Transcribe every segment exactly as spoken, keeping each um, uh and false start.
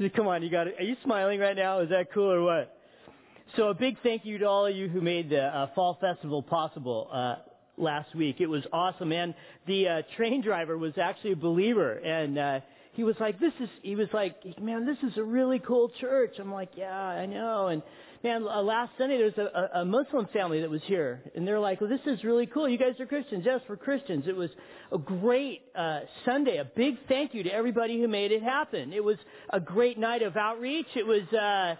Come on, you got it. Are you smiling right now? Is that cool or what? So a big thank you to all of you who made the uh, Fall Festival possible uh, last week. It was awesome, and the uh, train driver was actually a believer, and uh, he was like, "This is." He was like, "Man, this is a really cool church." I'm like, "Yeah, I know." And man, uh, last Sunday there was a, a Muslim family that was here, and they're like, "Well, this is really cool. You guys are Christians." Yes, we're Christians. It was a great uh, Sunday. A big thank you to everybody who made it happen. It was a great night of outreach. It was. Uh,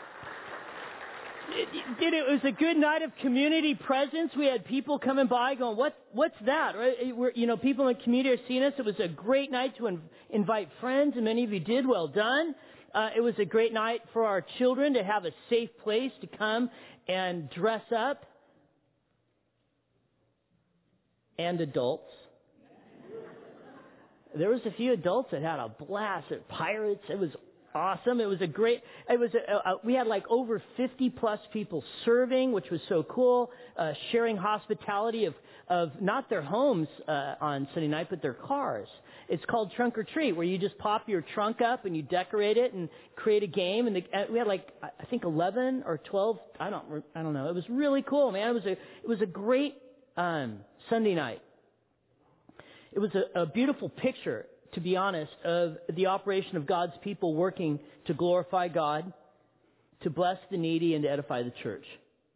It, it, it was a good night of community presence. We had people coming by going, what, what's that? Right? We're, you know, people in the community are seeing us. It was a great night to in, invite friends, and many of you did. Well done. Uh, it was a great night for our children to have a safe place to come and dress up. And adults. There was a few adults that had a blast at Pirates. It was awesome. It was a great, it was, a, a, we had like over fifty plus people serving, which was so cool, uh, sharing hospitality of, of not their homes, uh, on Sunday night, but their cars. It's called Trunk or Treat, where you just pop your trunk up and you decorate it and create a game. And the, uh, we had like, I think eleven or twelve, I don't, I don't know. It was really cool, man. It was a, it was a great, um, Sunday night. It was a, a beautiful picture, to be honest, of the operation of God's people working to glorify God, to bless the needy, and to edify the church.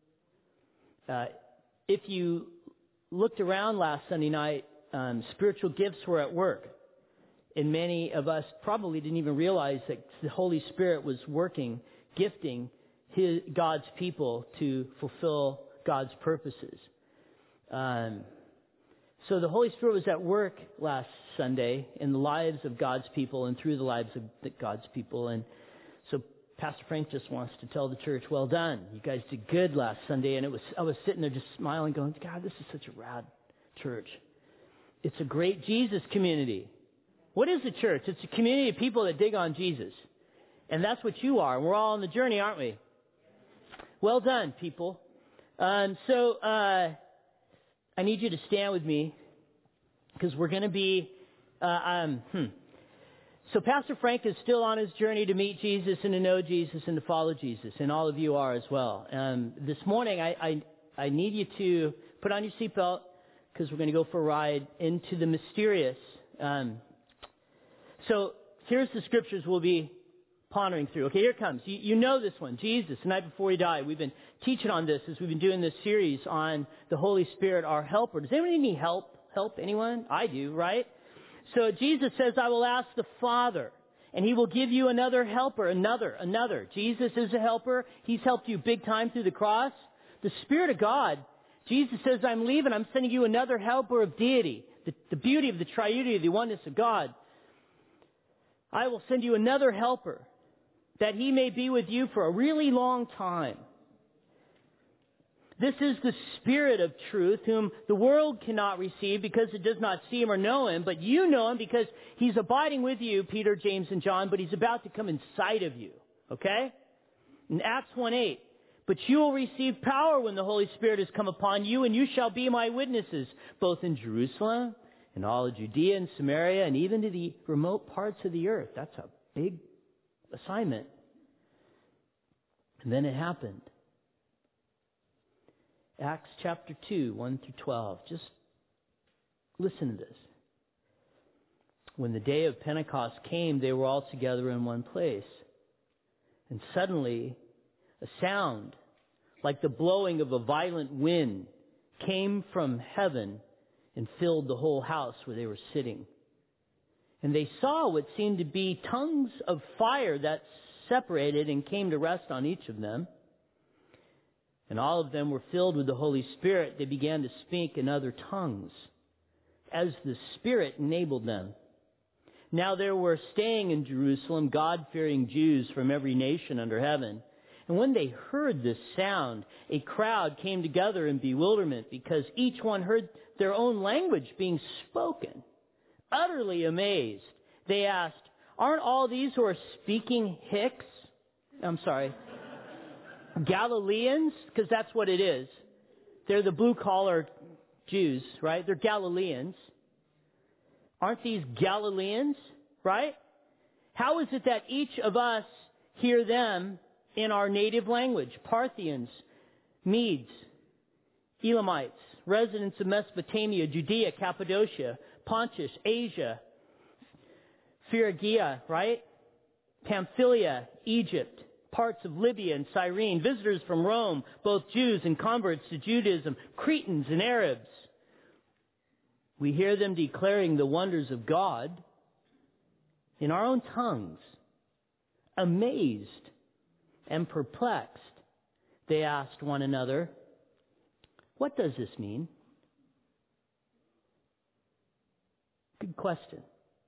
Uh, if you looked around last Sunday night, um, spiritual gifts were at work. And many of us probably didn't even realize that the Holy Spirit was working, gifting his, God's people to fulfill God's purposes. Um So the Holy Spirit was at work last Sunday in the lives of God's people and through the lives of God's people. And so Pastor Frank just wants to tell the church, well done. You guys did good last Sunday. And it was I was sitting there just smiling, going, God, this is such a rad church. It's a great Jesus community. What is a church? It's a community of people that dig on Jesus. And that's what you are. We're all on the journey, aren't we? Well done, people. Um, so... Uh, I need you to stand with me because we're going to be, uh, um, hmm. So Pastor Frank is still on his journey to meet Jesus and to know Jesus and to follow Jesus, and all of you are as well. Um, this morning, I, I, I need you to put on your seatbelt because we're going to go for a ride into the mysterious. Um, so here's the scriptures we'll be pondering through. Okay, here it comes. You, you know this one. Jesus, the night before he died. We've been teaching on this as we've been doing this series on the Holy Spirit, our helper. Does anybody need help? Help? Anyone? I do, right? So Jesus says, I will ask the Father, and he will give you another helper, another, another. Jesus is a helper. He's helped you big time through the cross. The Spirit of God, Jesus says, I'm leaving. I'm sending you another helper of deity, the, the beauty of the triunity, the oneness of God. I will send you another helper, that he may be with you for a really long time. This is the Spirit of truth, whom the world cannot receive because it does not see him or know him, but you know him because he's abiding with you, Peter, James, and John, but he's about to come inside of you. Okay? In Acts one eight, but you will receive power when the Holy Spirit has come upon you, and you shall be my witnesses, both in Jerusalem, and all of Judea and Samaria, and even to the remote parts of the earth. That's a big assignment. And then it happened. Acts chapter two, one through twelve. Just listen to this. When the day of Pentecost came, they were all together in one place. And suddenly, a sound like the blowing of a violent wind came from heaven and filled the whole house where they were sitting. And they saw what seemed to be tongues of fire that separated and came to rest on each of them. And all of them were filled with the Holy Spirit. They began to speak in other tongues as the Spirit enabled them. Now there were staying in Jerusalem God-fearing Jews from every nation under heaven. And when they heard this sound, a crowd came together in bewilderment because each one heard their own language being spoken. Utterly amazed, they asked, aren't all these who are speaking Hicks? I'm sorry. Galileans? Because that's what it is. They're the blue-collar Jews, right? They're Galileans. Aren't these Galileans, right? How is it that each of us hear them in our native language? Parthians, Medes, Elamites, residents of Mesopotamia, Judea, Cappadocia, Pontus, Asia, Phrygia, right? Pamphylia, Egypt, parts of Libya and Cyrene, visitors from Rome, both Jews and converts to Judaism, Cretans and Arabs. We hear them declaring the wonders of God in our own tongues. Amazed and perplexed, they asked one another, "What does this mean?" Good question.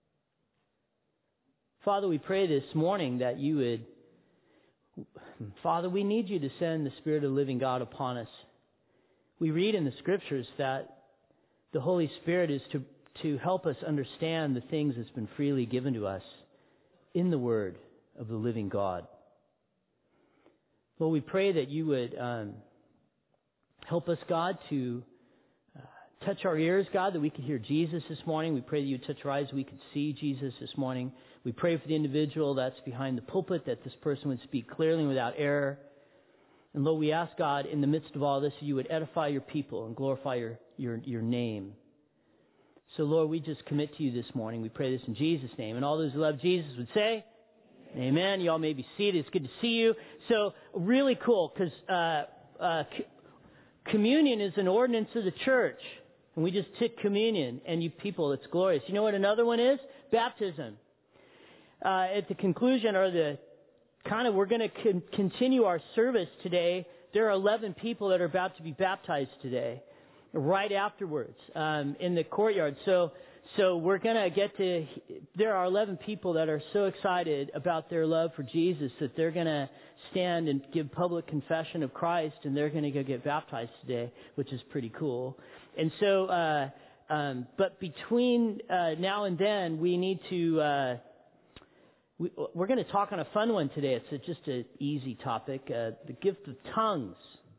Father, we pray this morning that you would, Father, we need you to send the Spirit of the living God upon us. We read in the Scriptures that the Holy Spirit is to, to help us understand the things that's been freely given to us in the Word of the living God. Lord, we pray that you would um, help us, God, to uh, touch our ears, God, that we could hear Jesus this morning. We pray that you would touch our eyes, that we could see Jesus this morning. We pray for the individual that's behind the pulpit, that this person would speak clearly and without error. And Lord, we ask, God, in the midst of all this, you would edify your people and glorify your, your, your name. So, Lord, we just commit to you this morning. We pray this in Jesus' name. And all those who love Jesus would say, Amen. Amen. You all may be seated. It's good to see you. So, really cool, because uh, uh, c- communion is an ordinance of the church. And we just took communion. And you people, it's glorious. You know what another one is? Baptism. Uh, at the conclusion, or the kind of, we're going to con- continue our service today. There are eleven people that are about to be baptized today, right afterwards, um, in the courtyard. So, so we're going to get to, there are eleven people that are so excited about their love for Jesus that they're going to stand and give public confession of Christ, and they're going to go get baptized today, which is pretty cool. And so, uh, um, but between uh, now and then, we need to, uh, We, we're going to talk on a fun one today. It's a, just an easy topic, uh, the gift of tongues.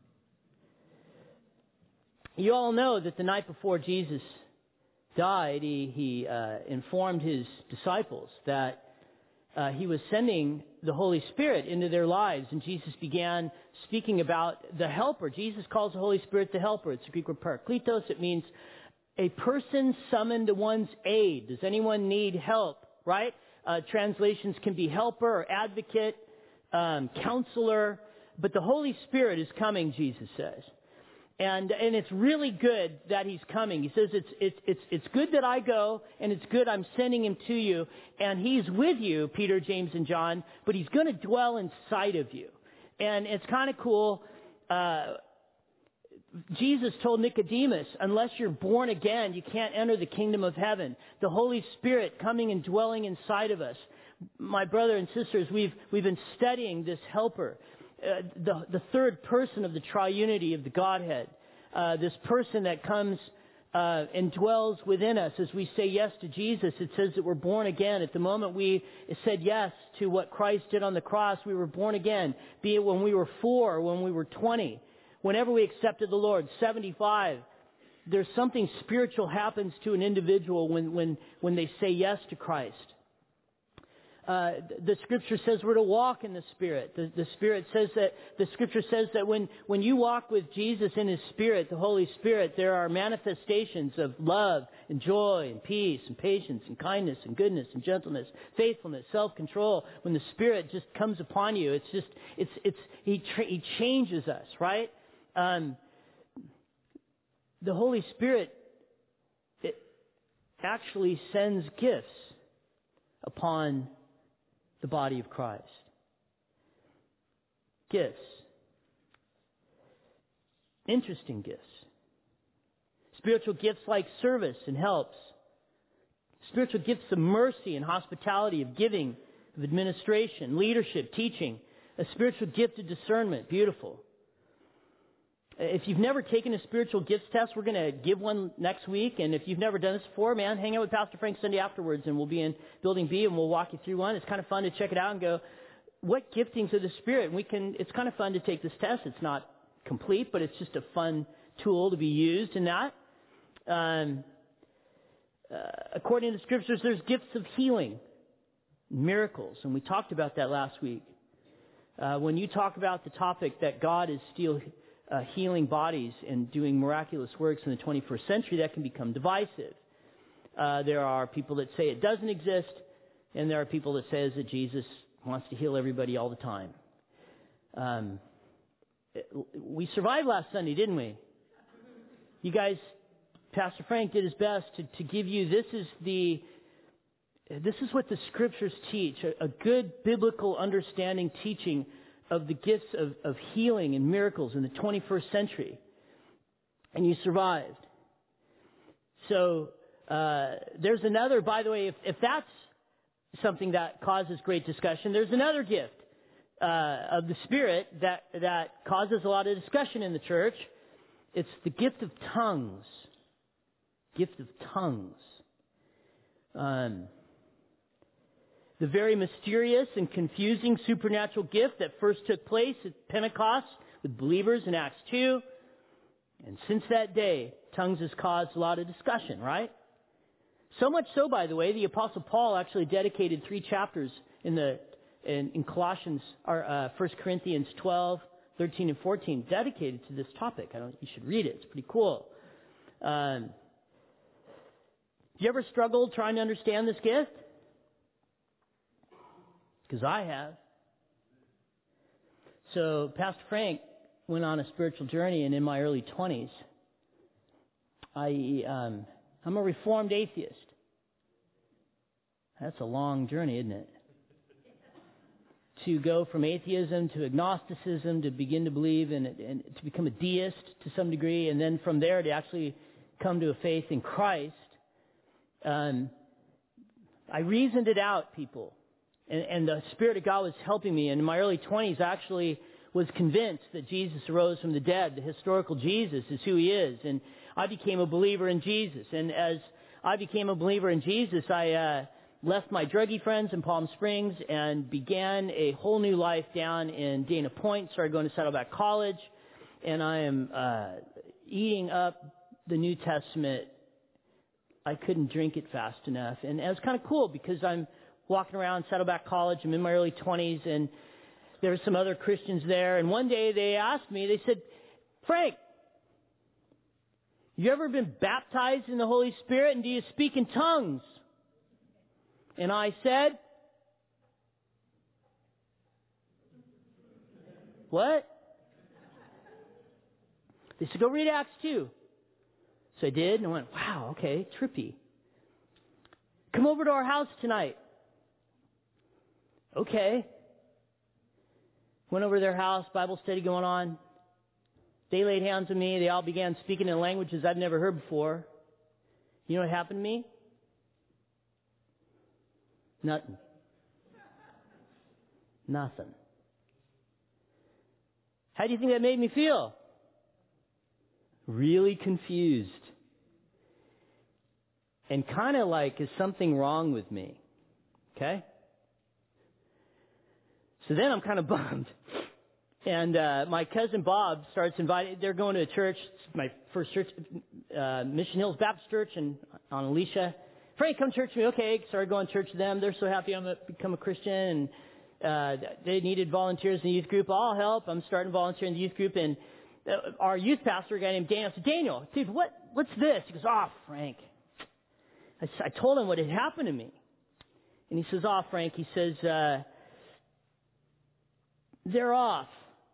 You all know that the night before Jesus died, he, he uh, informed his disciples that uh, he was sending the Holy Spirit into their lives. And Jesus began speaking about the Helper. Jesus calls the Holy Spirit the Helper. It's the Greek word parakletos. It means a person summoned to one's aid. Does anyone need help, right? Uh, translations can be helper or advocate, um, counselor, but the Holy Spirit is coming, Jesus says. And and it's really good that he's coming. He says it's it's it's it's good that I go, and it's good I'm sending him to you, and he's with you, Peter, James, and John, but he's going to dwell inside of you. And it's kind of cool. Uh, Jesus told Nicodemus, unless you're born again, you can't enter the kingdom of heaven. The Holy Spirit coming and dwelling inside of us. My brother and sisters, we've we've been studying this helper, uh, the the third person of the triunity of the Godhead. Uh, this person that comes uh, and dwells within us as we say yes to Jesus. It says that we're born again. At the moment we said yes to what Christ did on the cross, we were born again. Be it when we were four or when we were twenty. Whenever we accepted the Lord, seventy-five, there's something spiritual happens to an individual when, when, when they say yes to Christ. Uh, the Scripture says we're to walk in the Spirit. The, the Spirit says that, the Scripture says that when, when you walk with Jesus in His Spirit, the Holy Spirit, there are manifestations of love and joy and peace and patience and kindness and goodness and gentleness, faithfulness, self-control. When the Spirit just comes upon you, it's just, it's, it's, He, tra- he changes us, right? Um, the Holy Spirit, it actually sends gifts upon the body of Christ. Gifts. Interesting gifts. Spiritual gifts like service and helps. Spiritual gifts of mercy and hospitality, of giving, of administration, leadership, teaching. A spiritual gift of discernment. Beautiful. If you've never taken a spiritual gifts test, we're going to give one next week. And if you've never done this before, man, hang out with Pastor Frank Sunday afterwards, and we'll be in Building B, and we'll walk you through one. It's kind of fun to check it out and go, what giftings of the Spirit? And we can. It's kind of fun to take this test. It's not complete, but it's just a fun tool to be used in that. Um, uh, according to the Scriptures, there's gifts of healing. miracles. And we talked about that last week. Uh, when you talk about the topic that God is still uh, healing bodies and doing miraculous works in the twenty-first century, that can become divisive. Uh, there are people that say it doesn't exist, and there are people that says that Jesus wants to heal everybody all the time. Um, we survived last Sunday, didn't we? You guys, Pastor Frank did his best to, to give you, this is the, this is what the Scriptures teach, a, a good biblical understanding teaching of the gifts of, of healing and miracles in the twenty-first century. And you survived. So, uh, there's another, by the way, if, if that's something that causes great discussion, there's another gift uh, of the Spirit that, that causes a lot of discussion in the church. It's the gift of tongues. Gift of tongues. Um, the very mysterious and confusing supernatural gift that first took place at Pentecost with believers in Acts two. And since that day, tongues has caused a lot of discussion, right? So much so, by the way, the Apostle Paul actually dedicated three chapters in the in, in Colossians, or uh, First Corinthians twelve, thirteen, and fourteen, dedicated to this topic. I don't. You should read it. It's pretty cool. Um, you ever struggled trying to understand this gift? Because I have. So Pastor Frank went on a spiritual journey, and in my early twenties, I um, I'm a Reformed atheist. That's a long journey, isn't it? To go from atheism to agnosticism, to begin to believe in it, and to become a deist to some degree, and then from there to actually come to a faith in Christ. Um, I reasoned it out, people, and, and the Spirit of God was helping me. And in my early twenties, I actually was convinced that Jesus arose from the dead. The historical Jesus is who He is, and I became a believer in Jesus. And as I became a believer in Jesus, I uh, left my druggie friends in Palm Springs and began a whole new life down in Dana Point. Started going to Saddleback College, and I am uh, eating up the New Testament. I couldn't drink it fast enough, and it was kind of cool because I'm walking around Saddleback College. I'm in my early twenties, and there were some other Christians there. And one day they asked me, they said, "Frank, you ever been baptized in the Holy Spirit, and do you speak in tongues?" And I said, "What?" They said, "Go read Acts two. So I did, and I went, "Wow, okay, trippy. Come over to our house tonight." Okay. Went over to their house, Bible study going on. They laid hands on me. They all began speaking in languages I've never heard before. You know what happened to me? Nothing. Nothing. How do you think that made me feel? Really confused. And kind of like, is something wrong with me? Okay? So then I'm kind of bummed. And uh, my cousin Bob starts inviting, they're going to a church, my first church, uh, Mission Hills Baptist Church in, on Alicia. "Frank, come to church with me." Okay, started going to church with them. They're so happy I'm going to become a Christian. And uh, they needed volunteers in the youth group. I'll help. I'm starting to volunteer in the youth group. And uh, our youth pastor, a guy named Daniel, I said, "Daniel, dude, what, what's this?" He goes, "Oh, Frank." I, I told him what had happened to me. And he says, "Oh, Frank," he says, uh, "they're off.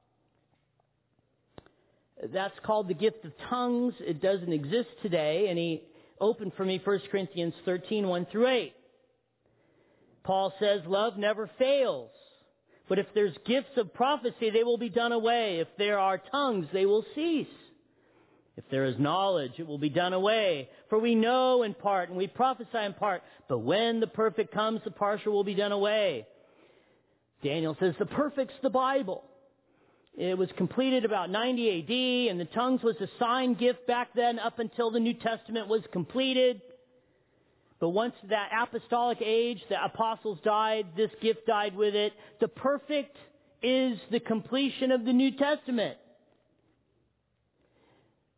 That's called the gift of tongues. It doesn't exist today." And he opened for me First Corinthians thirteen, one through eight. Paul says, "Love never fails. But if there's gifts of prophecy, they will be done away. If there are tongues, they will cease. If there is knowledge, it will be done away. For we know in part, and we prophesy in part. But when the perfect comes, the partial will be done away." Daniel says, the perfect's the Bible. It was completed about ninety A D, and the tongues was a sign gift back then up until the New Testament was completed. But once that apostolic age, the apostles died, this gift died with it. The perfect is the completion of the New Testament.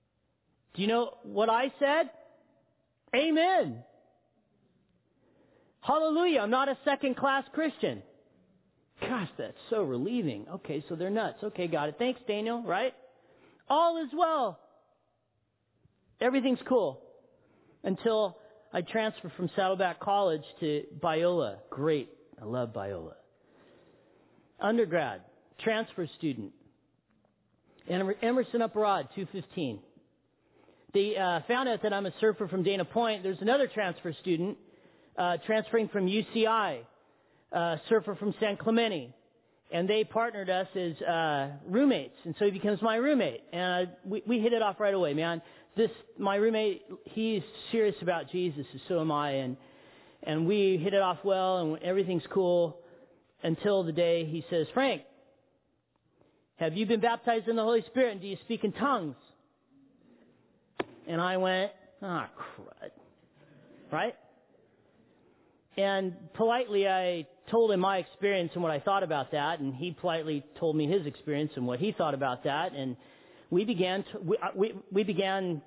Do you know what I said? Amen. Hallelujah, I'm not a second-class Christian. Gosh, that's so relieving. Okay, so they're nuts. Okay, got it. Thanks, Daniel, right? All is well. Everything's cool. Until I transferred from Saddleback College to Biola. Great. I love Biola. Undergrad, transfer student. Emerson Upperod, two fifteen. They uh, found out that I'm a surfer from Dana Point. There's another transfer student uh, transferring from U C I, uh, surfer from San Clemente. And they partnered us as uh, roommates. And so he becomes my roommate. And uh, we, we hit it off right away, man. This, my roommate, he's serious about Jesus, and so am I. And, and we hit it off well, and everything's cool until the day he says, Frank, have you been baptized in the Holy Spirit, and do you speak in tongues? And I went, ah, crud. Right? And politely I told him my experience and what I thought about that, and he politely told me his experience and what he thought about that, and we began to, we, we, we began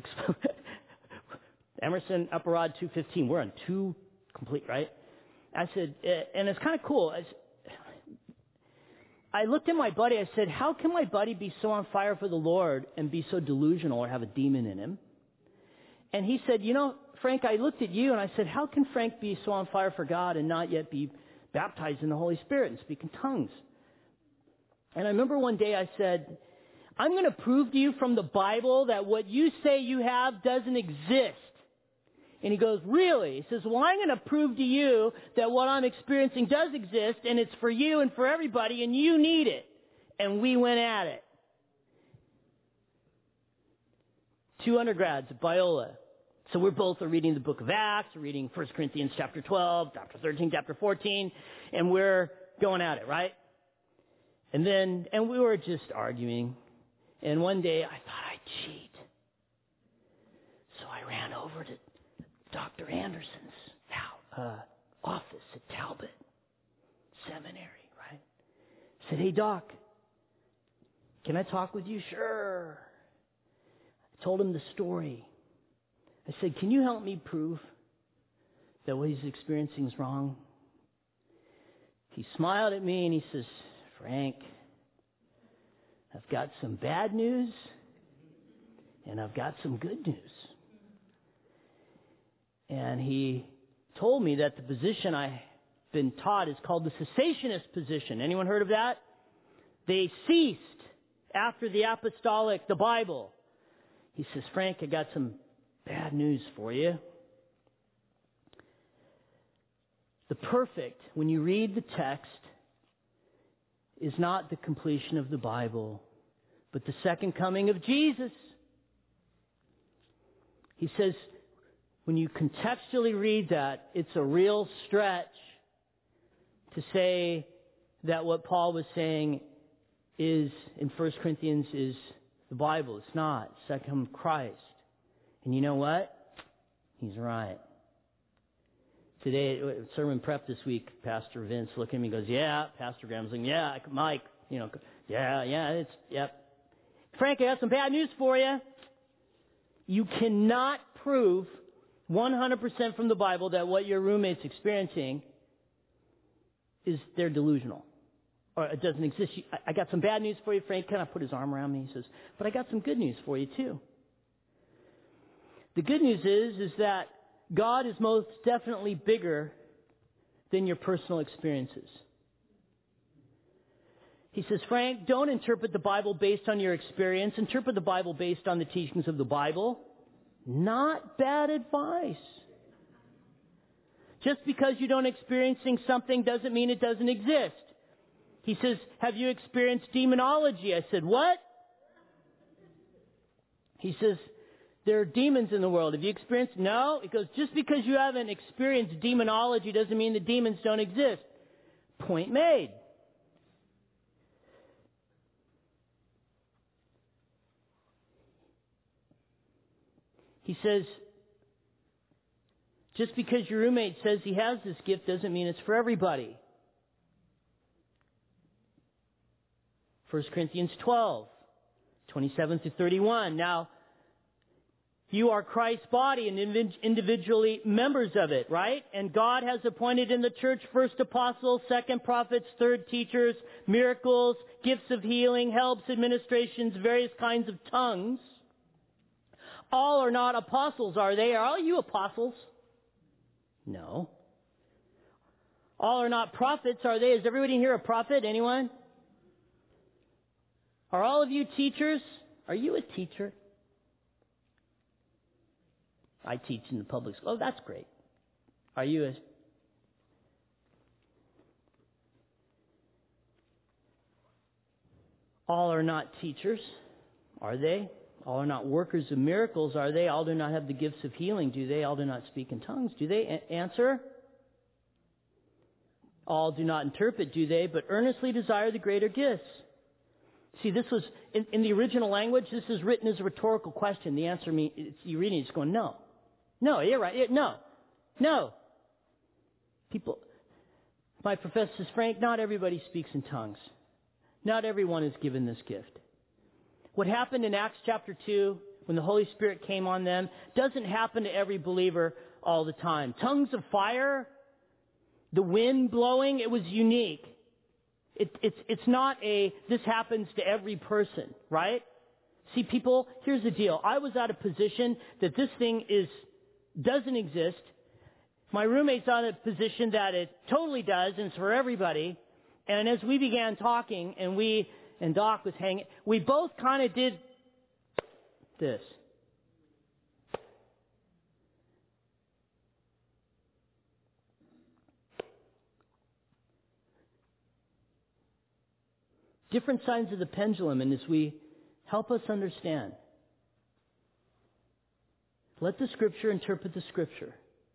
Emerson Upperod two fifteen. We're on two complete, right? I said, and it's kind of cool. I, I looked at my buddy. I said, how can my buddy be so on fire for the Lord and be so delusional or have a demon in him? And he said, you know, Frank, I looked at you and I said, how can Frank be so on fire for God and not yet be baptized in the Holy Spirit and speak in tongues? And I remember one day I said, I'm going to prove to you from the Bible that what you say you have doesn't exist. And he goes, really? He says, well, I'm going to prove to you that what I'm experiencing does exist, and it's for you and for everybody, and you need it. And we went at it. Two undergrads at Biola. So we're both are reading the book of Acts, we're reading First Corinthians chapter twelve, chapter thirteen, chapter fourteen, and we're going at it, right? And then, and we were just arguing. And one day I thought I'd cheat. So I ran over to Doctor Anderson's uh, office at Talbot Seminary, right? Said, hey, Doc, can I talk with you? Sure. I told him the story. I said, can you help me prove that what he's experiencing is wrong? He smiled at me and he says, Frank, I've got some bad news and I've got some good news. And he told me that the position I've been taught is called the cessationist position. Anyone heard of that? They ceased after the apostolic, the Bible. He says, Frank, I got some bad news for you. The perfect, when you read the text, is not the completion of the Bible, but the second coming of Jesus. He says, when you contextually read that, it's a real stretch to say that what Paul was saying is, in First Corinthians, is the Bible. It's not. It's the second coming of Christ. And you know what? He's right. Today, sermon prep this week, Pastor Vince looked at me and goes, yeah, Pastor Graham's like, yeah, Mike, you know, yeah, yeah, it's, yep. Frank, I have some bad news for you. You cannot prove one hundred percent from the Bible that what your roommate's experiencing is they're delusional or it doesn't exist. I got some bad news for you, Frank. Kind of put his arm around me. He says, but I got some good news for you too. The good news is, is that God is most definitely bigger than your personal experiences. He says, Frank, don't interpret the Bible based on your experience. Interpret the Bible based on the teachings of the Bible. Not bad advice. Just because you don't experiencing something doesn't mean it doesn't exist. He says, have you experienced demonology? I said, what? He says, there are demons in the world. Have you experienced? No. He goes, just because you haven't experienced demonology doesn't mean the demons don't exist. Point made. He says, just because your roommate says he has this gift doesn't mean it's for everybody. First Corinthians twelve, twenty-seven through thirty-one. Now, You are Christ's body and individually members of it, right? And God has appointed in the church first apostles, second prophets, third teachers, miracles, gifts of healing, helps, administrations, various kinds of tongues. All are not apostles, are they? Are all you apostles? No. All are not prophets, are they? Is everybody here a prophet? Anyone? Are all of you teachers? Are you a teacher? I teach in the public school. Oh, that's great. Are you a... All are not teachers, are they? All are not workers of miracles, are they? All do not have the gifts of healing, do they? All do not speak in tongues, do they? A- answer? All do not interpret, do they? But earnestly desire the greater gifts. See, this was, in, in the original language, this is written as a rhetorical question. The answer, means, it's, you're reading it, it's going, no. No, you're right. No. No. People, my professor says, Frank, not everybody speaks in tongues. Not everyone is given this gift. What happened in Acts chapter two, when the Holy Spirit came on them, doesn't happen to every believer all the time. Tongues of fire, the wind blowing, it was unique. It, it's, it's not a, this happens to every person, right? See, people, here's the deal. I was at a position that this thing is, doesn't exist. My roommate's on a position that it totally does, and it's for everybody. And as we began talking, and we, and Doc was hanging, we both kind of did this. Different sides of the pendulum, and as we help us understand, let the Scripture interpret the Scripture.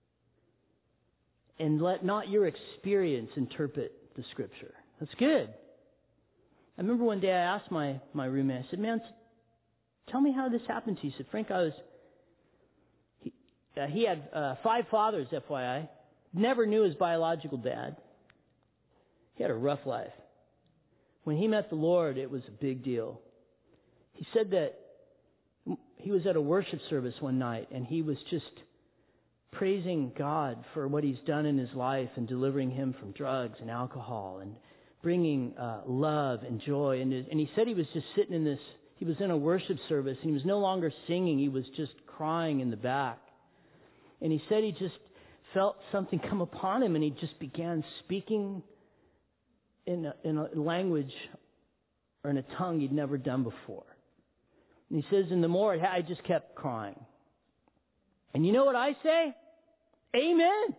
And let not your experience interpret the Scripture. That's good. I remember one day I asked my, my roommate, I said, man, tell me how this happened to you. He said, Frank, I was, he, uh, he had uh, five fathers, F Y I. Never knew his biological dad. He had a rough life. When he met the Lord, it was a big deal. He said that he was at a worship service one night, and he was just praising God for what He's done in his life and delivering him from drugs and alcohol and bringing uh, love and joy. And, and he said he was just sitting in this, he was in a worship service, and he was no longer singing, he was just crying in the back. And he said he just felt something come upon him, and he just began speaking in a, in a language or in a tongue he'd never done before. And he says, and the more it ha- I just kept crying. And you know what I say? Amen.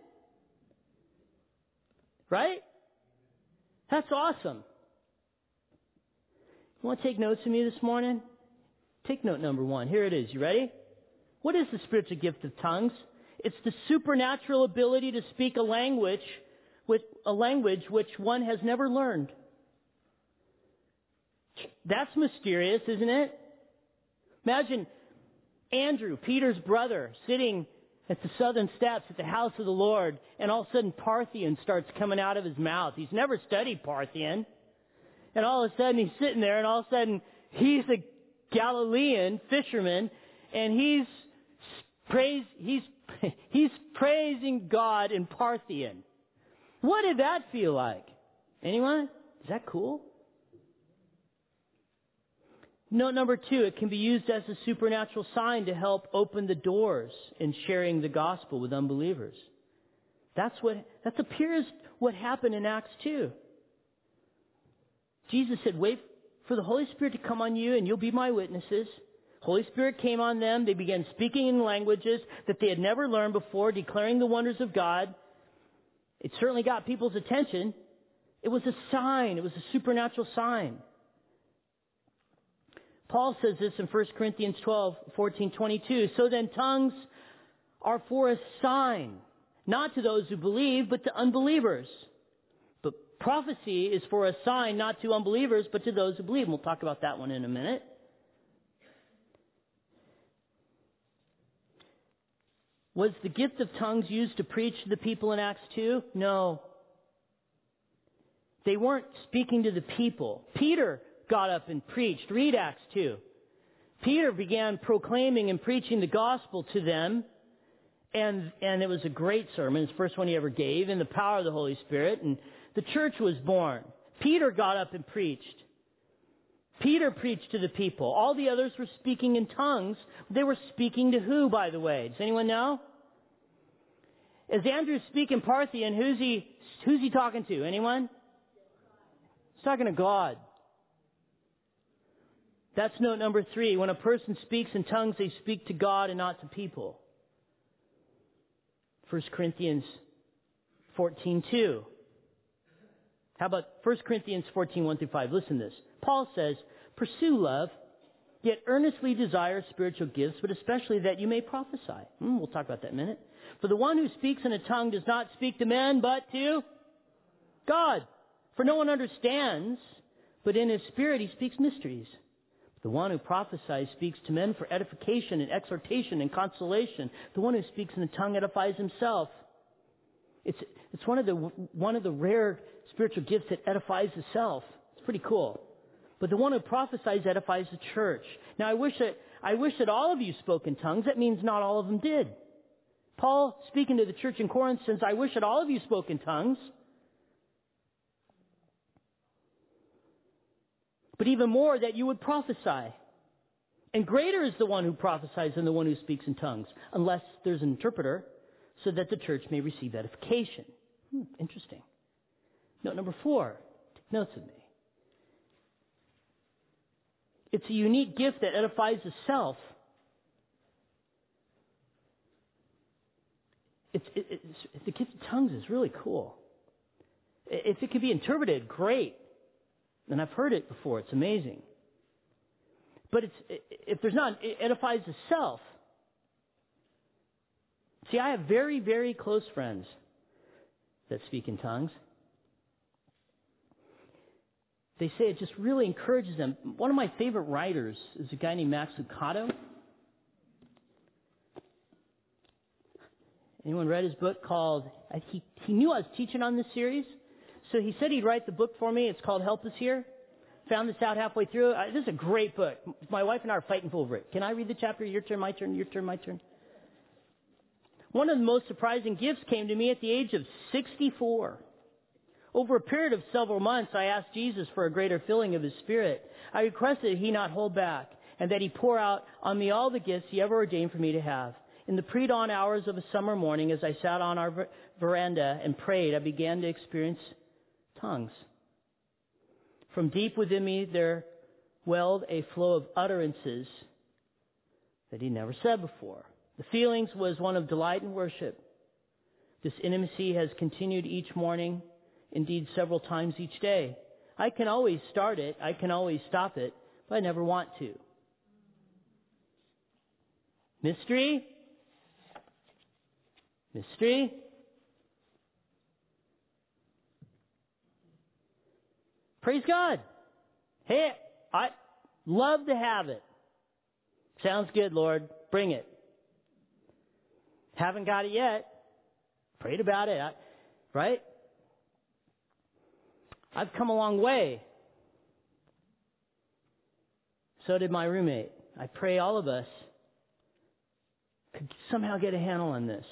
Right? That's awesome. You want to take notes of me this morning? Take note number one. Here it is. You ready? What is the spiritual gift of tongues? It's the supernatural ability to speak a language, with a language which one has never learned. That's mysterious, isn't it? Imagine Andrew, Peter's brother, sitting at the southern steps at the house of the Lord, and all of a sudden Parthian starts coming out of his mouth. He's never studied Parthian. And all of a sudden he's sitting there, and all of a sudden he's a Galilean fisherman, and he's praise, he's he's praising God in Parthian. What did that feel like? Anyone? Is that cool? Note number two, it can be used as a supernatural sign to help open the doors in sharing the gospel with unbelievers. That's what, that appears what happened in Acts two. Jesus said, wait for the Holy Spirit to come on you and you'll be my witnesses. Holy Spirit came on them. They began speaking in languages that they had never learned before, declaring the wonders of God. It certainly got people's attention. It was a sign. It was a supernatural sign. Paul says this in First Corinthians twelve, fourteen, twenty-two. So then tongues are for a sign, not to those who believe, but to unbelievers. But prophecy is for a sign, not to unbelievers, but to those who believe. And we'll talk about that one in a minute. Was the gift of tongues used to preach to the people in Acts two? No. They weren't speaking to the people. Peter got up and preached. Read Acts two. Peter began proclaiming and preaching the gospel to them, and and it was a great sermon. It's the first one he ever gave, in the power of the Holy Spirit, and the church was born. Peter got up and preached. Peter preached to the people. All the others were speaking in tongues. They were speaking to who, by the way? Does anyone know? As Andrew's speaking Parthian, who's he, who's he talking to? Anyone? He's talking to God. That's note number three. When a person speaks in tongues, they speak to God and not to people. First Corinthians fourteen two. How about First Corinthians fourteen one through five? Listen to this. Paul says, pursue love, yet earnestly desire spiritual gifts, but especially that you may prophesy. Hmm, we'll talk about that in a minute. For the one who speaks in a tongue does not speak to men, but to God. For no one understands, but in his spirit he speaks mysteries. The one who prophesies speaks to men for edification and exhortation and consolation. The one who speaks in a tongue edifies himself. It's it's one of the one of the rare spiritual gifts that edifies the self. It's pretty cool. But the one who prophesies edifies the church. Now I wish that I wish that all of you spoke in tongues. That means not all of them did. Paul, speaking to the church in Corinth, says, I wish that all of you spoke in tongues. But even more, that you would prophesy. And greater is the one who prophesies than the one who speaks in tongues, unless there's an interpreter, so that the church may receive edification. Hmm, interesting. Note number four. Take notes with me. It's a unique gift that edifies the self. It's, it, it's, the gift of tongues is really cool. If it can be interpreted, great. And I've heard it before. It's amazing. But it's, if there's not, it edifies the self. See, I have very, very close friends that speak in tongues. They say it just really encourages them. One of my favorite writers is a guy named Max Lucado. Anyone read his book called, he, he knew I was teaching on this series, so he said he'd write the book for me. It's called Help Us Here. Found this out halfway through. Uh, this is a great book. My wife and I are fighting over it. Can I read the chapter? Your turn, my turn, your turn, my turn. One of the most surprising gifts came to me at the age of sixty-four. Over a period of several months, I asked Jesus for a greater filling of His Spirit. I requested that He not hold back, and that He pour out on me all the gifts He ever ordained for me to have. In the pre-dawn hours of a summer morning, as I sat on our ver- veranda and prayed, I began to experience tongues. From deep within me, there welled a flow of utterances that He never said before. The feelings was one of delight and worship. This intimacy has continued each morning, indeed several times each day. I can always start it, I can always stop it, but I never want to. Mystery? Mystery? Praise God. Hey, I love to have it. Sounds good, Lord. Bring it. Haven't got it yet. Prayed about it, right? I've come a long way. So did my roommate. I pray all of us could somehow get a handle on this.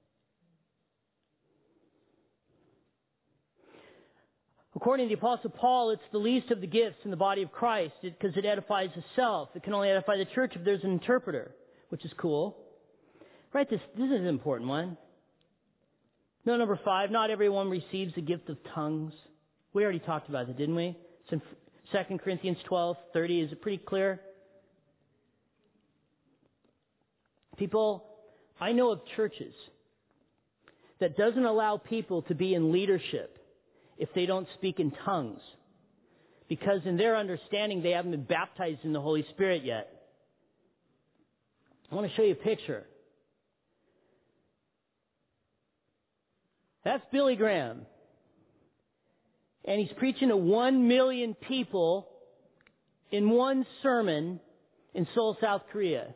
According to the Apostle Paul, it's the least of the gifts in the body of Christ because it, it edifies the self. It can only edify the church if there's an interpreter, which is cool. Right, this, this is an important one. No, number five, not everyone receives the gift of tongues. We already talked about that, didn't we? It's in Second Corinthians twelve thirty. Is it pretty clear? People, I know of churches that doesn't allow people to be in leadership if they don't speak in tongues. Because in their understanding, they haven't been baptized in the Holy Spirit yet. I want to show you a picture. That's Billy Graham. And he's preaching to one million people in one sermon in Seoul, South Korea.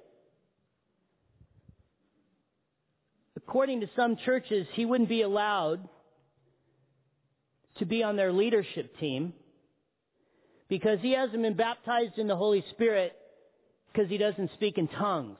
According to some churches, he wouldn't be allowed to be on their leadership team because he hasn't been baptized in the Holy Spirit because he doesn't speak in tongues.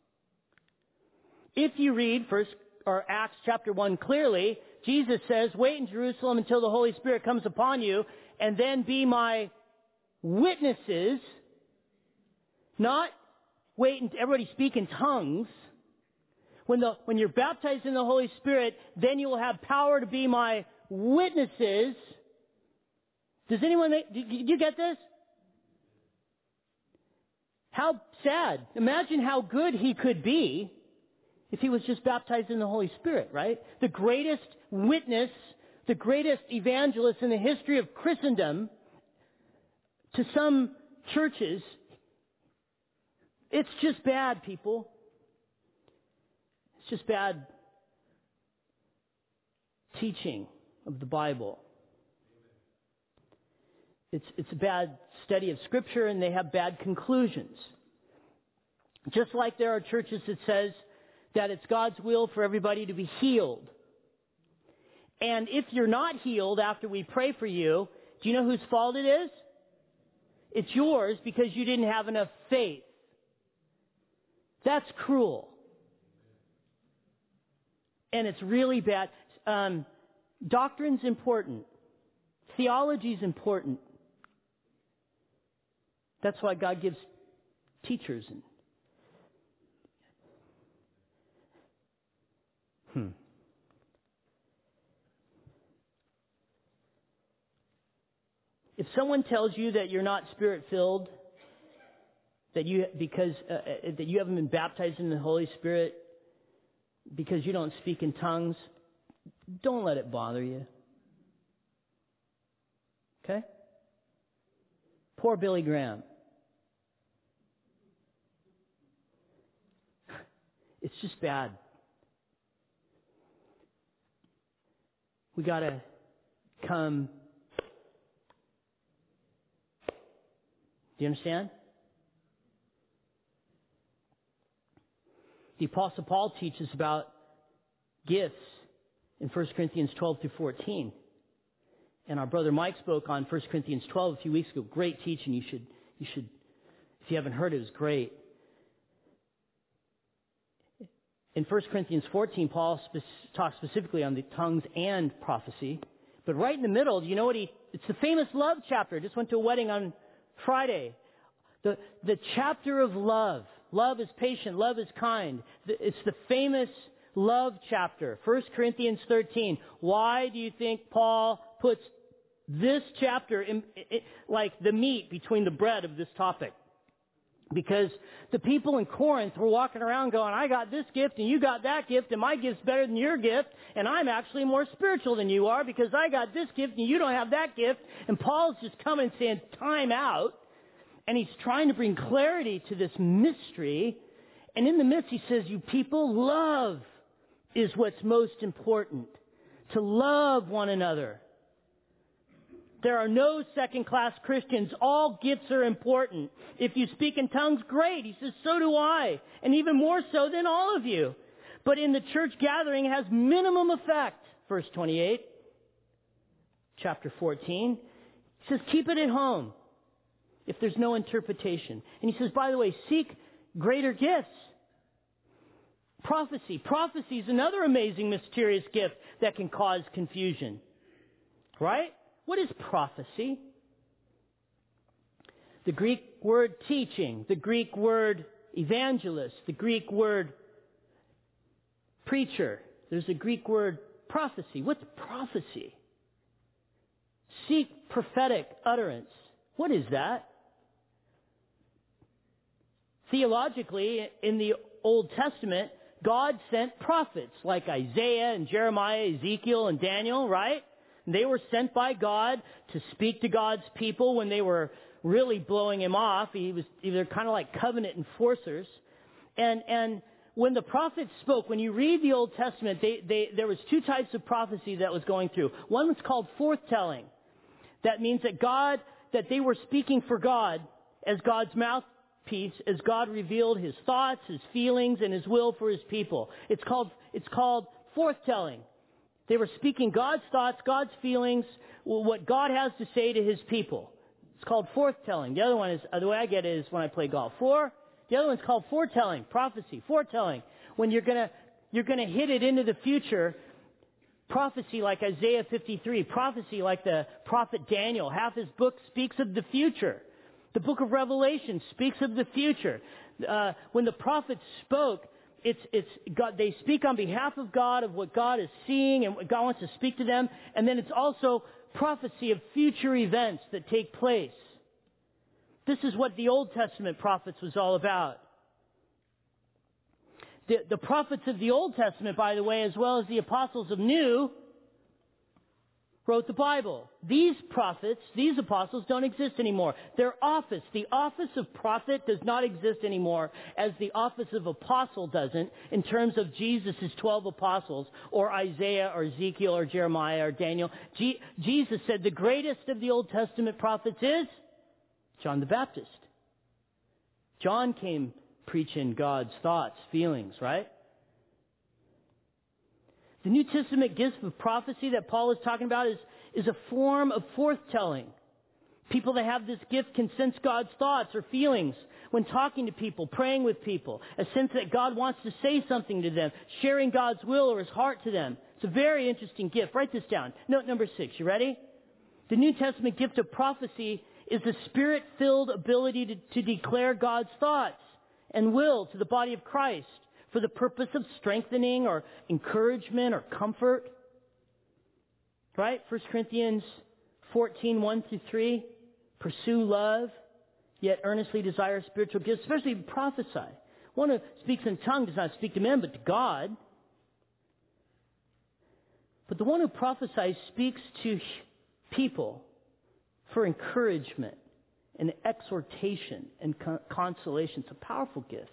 If you read first or Acts chapter one clearly, Jesus says, wait in Jerusalem until the Holy Spirit comes upon you, and then be my witnesses. Not wait and everybody speak in tongues. When the when you're baptized in the Holy Spirit, then you will have power to be my witnesses. Does anyone make, do you get this? How sad. Imagine how good he could be if he was just baptized in the Holy Spirit, right? The greatest witness, the greatest evangelist in the history of Christendom to some churches. It's just bad, people. It's just bad teaching of the Bible. It's, it's a bad study of Scripture, and they have bad conclusions. Just like there are churches that says that it's God's will for everybody to be healed. And if you're not healed after we pray for you, do you know whose fault it is? It's yours because you didn't have enough faith. That's cruel. And it's really bad. Um, doctrine's important. Theology's important. That's why God gives teachers. And, hmm. If someone tells you that you're not Spirit-filled, that you because uh, that you haven't been baptized in the Holy Spirit because you don't speak in tongues, don't let it bother you. Okay? Poor Billy Graham. It's just bad. We got to come. Do you understand? The Apostle Paul teaches about gifts in First Corinthians twelve through fourteen. And our brother Mike spoke on First Corinthians twelve a few weeks ago. Great teaching. You should, you should, if you haven't heard it, it was great. In First Corinthians fourteen, Paul spe- talks specifically on the tongues and prophecy. But right in the middle, you know what he, it's the famous love chapter. I just went to a wedding on Friday. The, the chapter of love. Love is patient. Love is kind. It's the famous love chapter. First Corinthians thirteen. Why do you think Paul puts this chapter in, in, like the meat between the bread of this topic? Because the people in Corinth were walking around going, I got this gift and you got that gift and my gift's better than your gift and I'm actually more spiritual than you are because I got this gift and you don't have that gift. And Paul's just coming saying, time out. And he's trying to bring clarity to this mystery. And in the midst, he says, you people, love is what's most important. To love one another. There are no second-class Christians. All gifts are important. If you speak in tongues, great. He says, so do I. And even more so than all of you. But in the church gathering, it has minimum effect. Verse twenty-eight, chapter fourteen. He says, keep it at home. If there's no interpretation. And he says, by the way, seek greater gifts. Prophecy. Prophecy is another amazing, mysterious gift that can cause confusion. Right? What is prophecy? The Greek word teaching, the Greek word evangelist, the Greek word preacher. There's a Greek word prophecy. What's prophecy? Seek prophetic utterance. What is that? Theologically, in the Old Testament, God sent prophets like Isaiah and Jeremiah, Ezekiel and Daniel, right? And they were sent by God to speak to God's people when they were really blowing him off. He was, they're kind of like covenant enforcers. And, and when the prophets spoke, when you read the Old Testament, they, they, there was two types of prophecy that was going through. One was called forthtelling. That means that God, that they were speaking for God as God's mouthpiece, as God revealed his thoughts, his feelings, and his will for his people. It's called, it's called forthtelling. They were speaking God's thoughts, God's feelings, what God has to say to his people. It's called forthtelling. The other one is, the way I get it is when I play golf. Four, The other one's called foretelling, prophecy, foretelling. When you're gonna you're gonna hit it into the future. Prophecy like Isaiah fifty-three, prophecy like the prophet Daniel. Half his book speaks of the future. The book of Revelation speaks of the future. Uh, when the prophets spoke, it's it's God. They speak on behalf of God, of what God is seeing and what God wants to speak to them. And then it's also prophecy of future events that take place. This is what the Old Testament prophets was all about. The, the prophets of the Old Testament, by the way, as well as the apostles of New, wrote the Bible. These prophets, these apostles don't exist anymore. Their office, the office of prophet does not exist anymore as the office of apostle doesn't in terms of Jesus' twelve apostles or Isaiah or Ezekiel or Jeremiah or Daniel. G- Jesus said the greatest of the Old Testament prophets is John the Baptist. John came preaching God's thoughts, feelings, right? The New Testament gift of prophecy that Paul is talking about is, is a form of forthtelling. People that have this gift can sense God's thoughts or feelings when talking to people, praying with people. A sense that God wants to say something to them, sharing God's will or His heart to them. It's a very interesting gift. Write this down. Note number six. You ready? The New Testament gift of prophecy is the Spirit-filled ability to, to declare God's thoughts and will to the body of Christ for the purpose of strengthening or encouragement or comfort. Right? First Corinthians fourteen, one through three. Pursue love, yet earnestly desire spiritual gifts, especially prophesy. One who speaks in tongues does not speak to men, but to God. But the one who prophesies speaks to people for encouragement and exhortation and consolation. It's a powerful gift.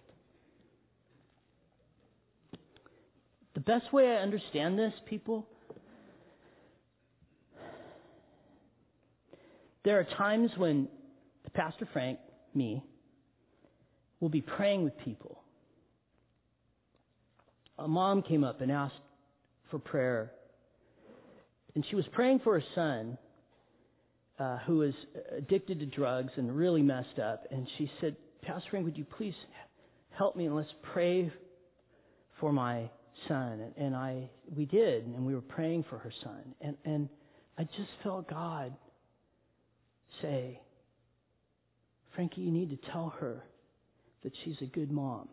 The best way I understand this, people, there are times when Pastor Frank, me, will be praying with people. A mom came up and asked for prayer. And she was praying for her son, uh, who was addicted to drugs and really messed up. And she said, Pastor Frank, would you please help me and let's pray for my son? And, and I, we did, and we were praying for her son. And, and I just felt God say, Frankie, you need to tell her that she's a good mom.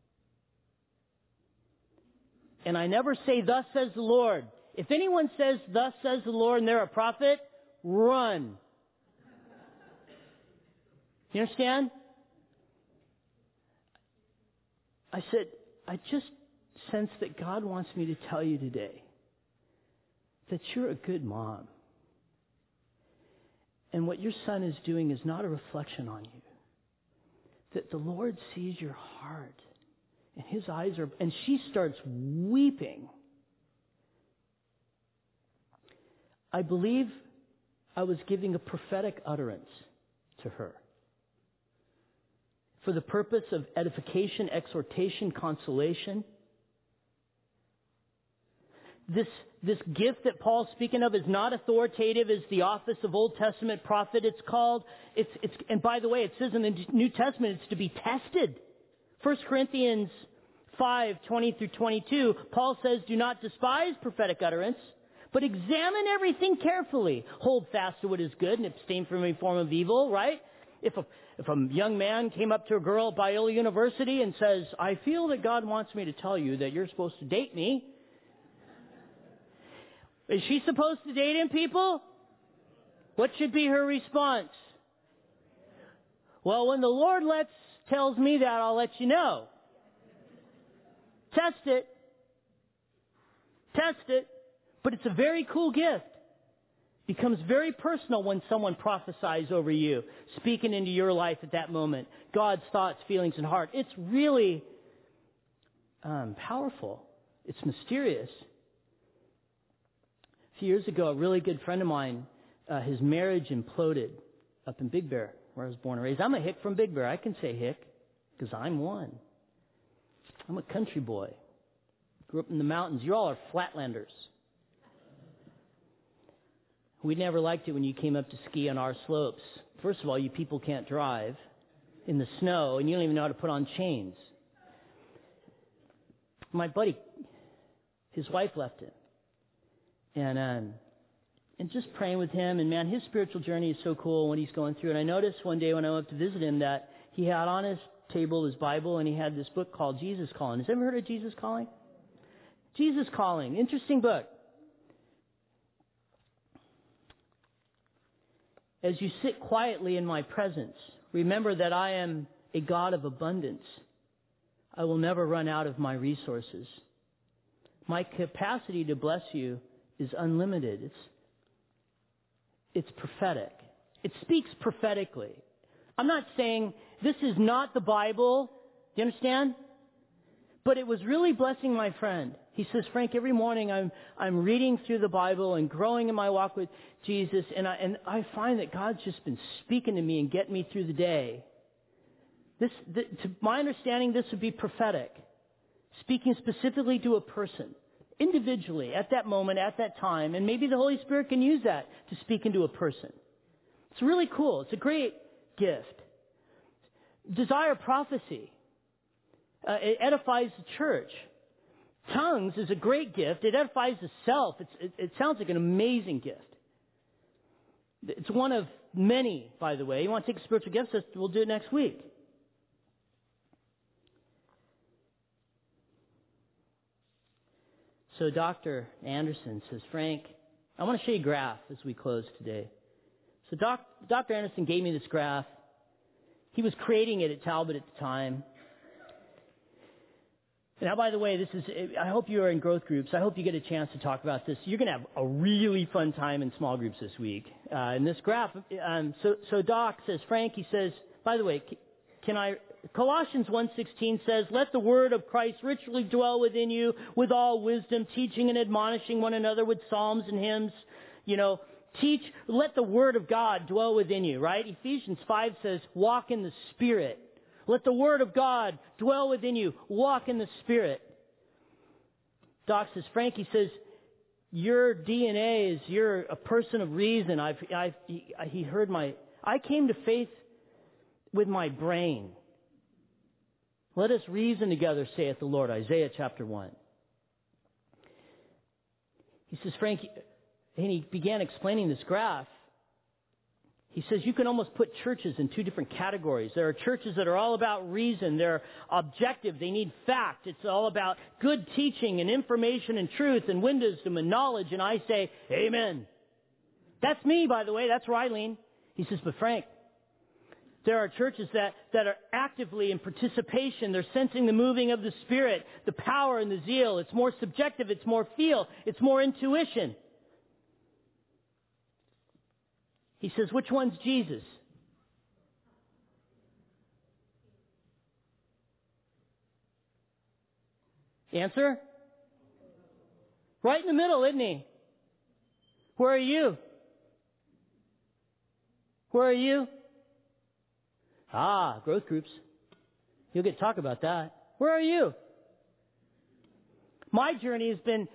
And I never say, thus says the Lord. If anyone says, thus says the Lord, and they're a prophet, run. You understand? I said, I just sense that God wants me to tell you today that you're a good mom. And what your son is doing is not a reflection on you. That the Lord sees your heart. And His eyes are... And she starts weeping. I believe I was giving a prophetic utterance to her. For the purpose of edification, exhortation, consolation. This, this gift that Paul's speaking of is not authoritative as the office of Old Testament prophet, it's called. It's, it's, and by the way, it says in the New Testament it's to be tested. First Corinthians five, twenty through twenty-two, Paul says, do not despise prophetic utterance, but examine everything carefully. Hold fast to what is good and abstain from any form of evil, right? If a, if a young man came up to a girl at Biola University and says, I feel that God wants me to tell you that you're supposed to date me. Is she supposed to date him, people? What should be her response? Well, when the Lord lets tells me that, I'll let you know. Test it. Test it. But it's a very cool gift. Becomes very personal when someone prophesies over you, speaking into your life at that moment. God's thoughts, feelings, and heart. It's really um, powerful. It's mysterious. A few years ago, a really good friend of mine, uh, his marriage imploded up in Big Bear, where I was born and raised. I'm a hick from Big Bear. I can say hick because I'm one. I'm a country boy. Grew up in the mountains. You all are flatlanders. We never liked it when you came up to ski on our slopes. First of all, you people can't drive. in the snow and you don't even know how to put on chains. My buddy, his wife left him. And um, and just praying with him. And man, his spiritual journey is so cool, what he's going through. And I noticed one day when I went to visit him that he had on his table his Bible and he had this book called Jesus Calling. Has anyone heard of Jesus Calling? Jesus Calling. Interesting book. As you sit quietly in my presence, remember that I am a God of abundance. I will never run out of my resources. My capacity to bless you is unlimited. It's, it's prophetic. It speaks prophetically. I'm not saying this is not the Bible. Do you understand? But it was really blessing my friend. He says, Frank, every morning I'm I'm reading through the Bible and growing in my walk with Jesus, and I and I find that God's just been speaking to me and getting me through the day. This, the, to my understanding, this would be prophetic, speaking specifically to a person, individually, at that moment, at that time, and maybe the Holy Spirit can use that to speak into a person. It's really cool. It's a great gift. Desire prophecy. Uh, it edifies the church. Tongues is a great gift. It edifies the self. It's, it, it sounds like an amazing gift. It's one of many, by the way. You want to take a spiritual gift? We'll do it next week. So Doctor Anderson says, Frank, I want to show you a graph as we close today. So Doc, Doctor Anderson gave me this graph. He was creating it at Talbot at the time. Now, by the way, this is, I hope you are in growth groups. I hope you get a chance to talk about this. You're going to have a really fun time in small groups this week. Uh, in this graph, um, so, so Doc says, Frank, he says, by the way, can I, Colossians one sixteen says, let the word of Christ richly dwell within you with all wisdom, teaching and admonishing one another with psalms and hymns. You know, teach, let the word of God dwell within you, right? Ephesians five says, walk in the Spirit. Let the word of God dwell within you. Walk in the Spirit. Doc says, Frank, he says, your D N A is, you're a person of reason. I've, I've, he, he heard my, I came to faith with my brain. Let us reason together, saith the Lord. Isaiah chapter one. He says, Frank, and he began explaining this graph. He says you can almost put churches in two different categories. There are churches that are all about reason. They're objective. They need fact. It's all about good teaching and information and truth and wisdom and knowledge. And I say, amen. That's me, by the way. That's where I lean. He says, but Frank, there are churches that, that are actively in participation. They're sensing the moving of the Spirit, the power and the zeal. It's more subjective. It's more feel. It's more intuition. He says, which one's Jesus? Answer? Right in the middle, isn't he? Where are you? Where are you? Ah, growth groups. You'll get to talk about that. Where are you? My journey has been,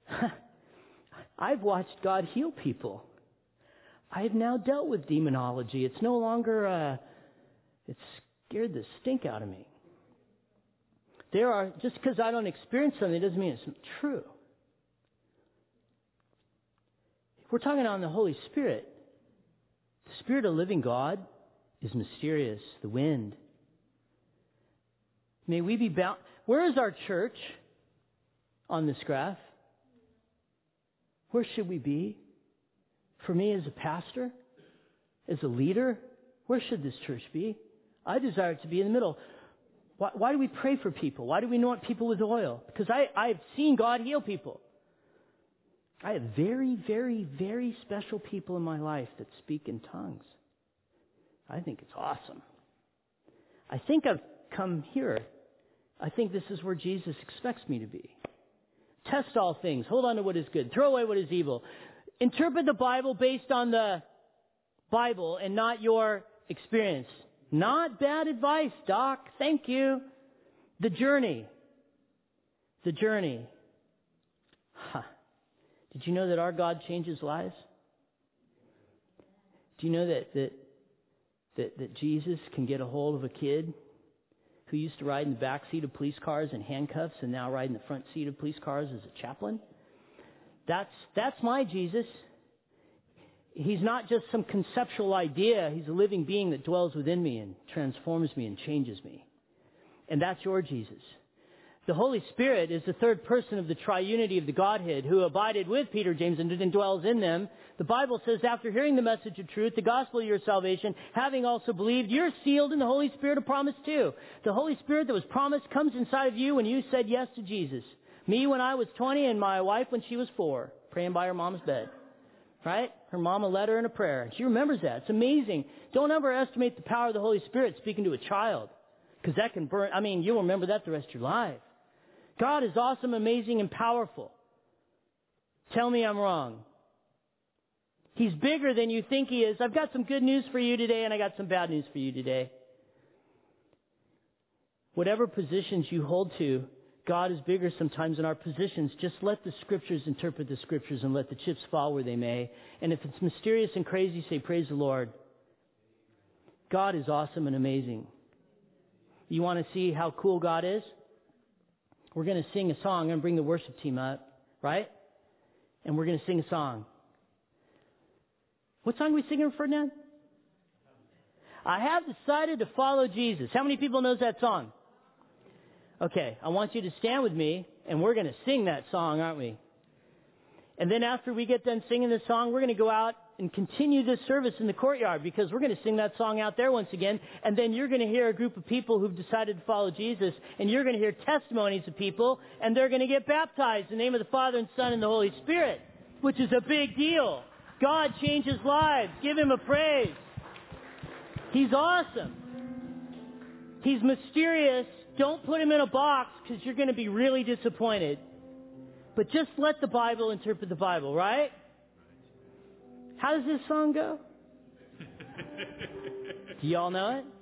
I've watched God heal people. I have now dealt with demonology. It's no longer, uh, it's scared the stink out of me. There are, just because I don't experience something doesn't mean it's not true. If we're talking on the Holy Spirit, the Spirit of living God is mysterious, the wind. May we be bound. Where is our church on this graph? Where should we be? For me as a pastor, as a leader, where should this church be? I desire it to be in the middle. Why, why do we pray for people? Why do we anoint people with oil? Because I, I've seen God heal people. I have very, very, very special people in my life that speak in tongues. I think it's awesome. I think I've come here. I think this is where Jesus expects me to be. Test all things. Hold on to what is good. Throw away what is evil. Interpret the Bible based on the Bible and not your experience. Not bad advice, Doc. Thank you. The journey. The journey. Huh. Did you know that our God changes lives? Do you know that, that that, that Jesus can get a hold of a kid who used to ride in the back seat of police cars in handcuffs and now ride in the front seat of police cars as a chaplain? That's, that's my Jesus. He's not just some conceptual idea. He's a living being that dwells within me and transforms me and changes me. And that's your Jesus. The Holy Spirit is the third person of the triunity of the Godhead who abided with Peter, James, and dwells in them. The Bible says, after hearing the message of truth, the gospel of your salvation, having also believed, you're sealed in the Holy Spirit of promise too. The Holy Spirit that was promised comes inside of you when you said yes to Jesus. Me when I was twenty and my wife when she was four, praying by her mom's bed. Right? Her mama led her in a prayer. And she remembers that. It's amazing. Don't underestimate the power of the Holy Spirit speaking to a child. Because that can burn, I mean, you'll remember that the rest of your life. God is awesome, amazing, and powerful. Tell me I'm wrong. He's bigger than you think He is. I've got some good news for you today, and I got some bad news for you today. Whatever positions you hold to, God is bigger sometimes than our positions. Just let the Scriptures interpret the Scriptures and let the chips fall where they may. And if it's mysterious and crazy, say, praise the Lord. God is awesome and amazing. You want to see how cool God is? We're going to sing a song. I'm going to bring the worship team up, right? And we're going to sing a song. What song are we singing, Ferdinand? I have decided to follow Jesus. How many people knows that song? Okay, I want you to stand with me, and we're going to sing that song, aren't we? And then after we get done singing this song, we're going to go out and continue this service in the courtyard because we're going to sing that song out there once again. And then you're going to hear a group of people who've decided to follow Jesus, and you're going to hear testimonies of people, and they're going to get baptized in the name of the Father and Son and the Holy Spirit, which is a big deal. God changes lives. Give Him a praise. He's awesome. He's mysterious. Don't put Him in a box because you're going to be really disappointed. But just let the Bible interpret the Bible, right? How does this song go? Do y'all know it?